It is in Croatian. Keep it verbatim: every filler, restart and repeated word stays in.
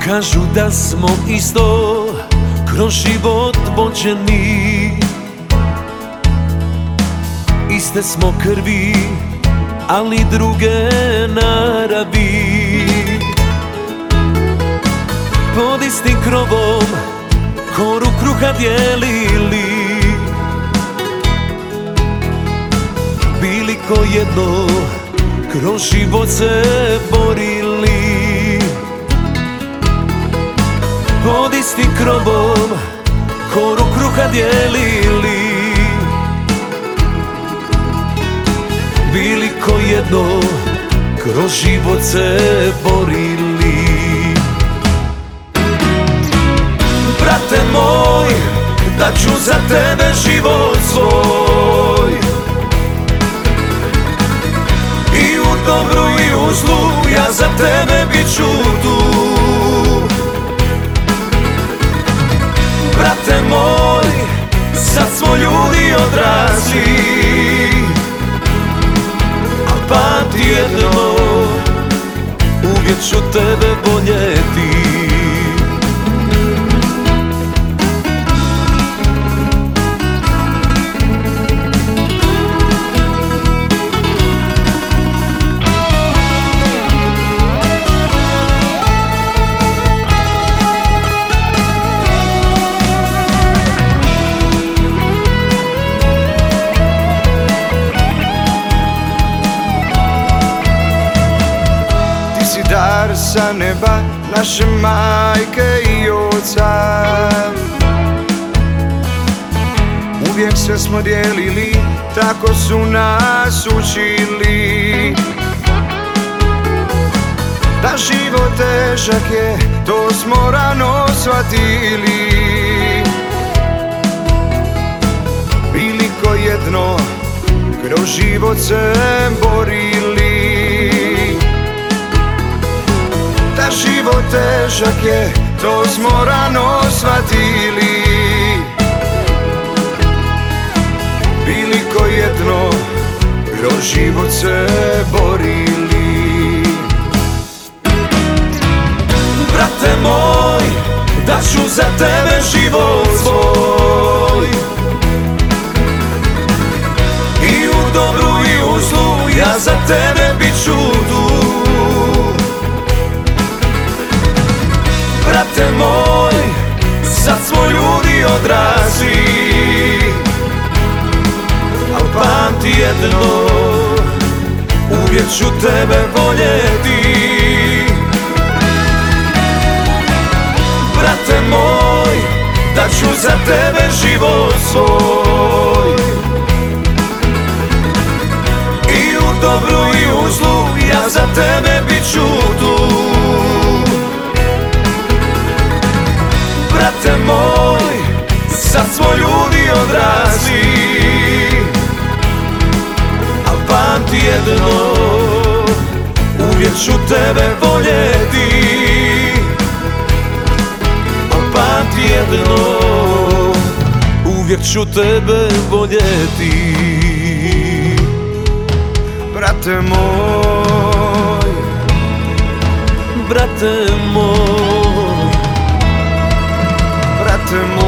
Kažu da smo isto kroz život vođeni, iste smo krvi, ali druge naravi. Pod istim krovom koru kruha dijelili, bili ko jedno, kroz život se borili. Pod istim krovom koru kruha dijelili, bili ko jedno, kroz život se borili. Brate moj, da ću za tebe život svoj, i u dobru i u zlu ja za tebe bit ću tu. Brate moj, sad smo ljudi odrasli, a pamti jedno, uvijek ću tebe voljeti. Dar sa neba naše majke i oca, uvijek sve smo dijelili, tako su nas učili. Da život težak je, to smo rano shvatili. Bili ko jedno, kroz život se borili. Da život težak je, to smo rano shvatili. Bili ko jedno, kroz život se borili. Brate moj, da ću za tebe život svoj, i u dobru i u zlu ja za tebe bit ću tu. Brate moj, sad smo ljudi odrasli, al pamti jedno, uvijek ću tebe voljeti. Brate moj, da ću za tebe život svoj, i u dobru i u zlu ja za tebe bit ću tu. Brate moj, sad smo ljudi odrasli, al pamti jedno, uvijek ću tebe voljeti. Al pamti jedno, uvijek ću tebe voljeti. Brate moj, brate moj, brate moj.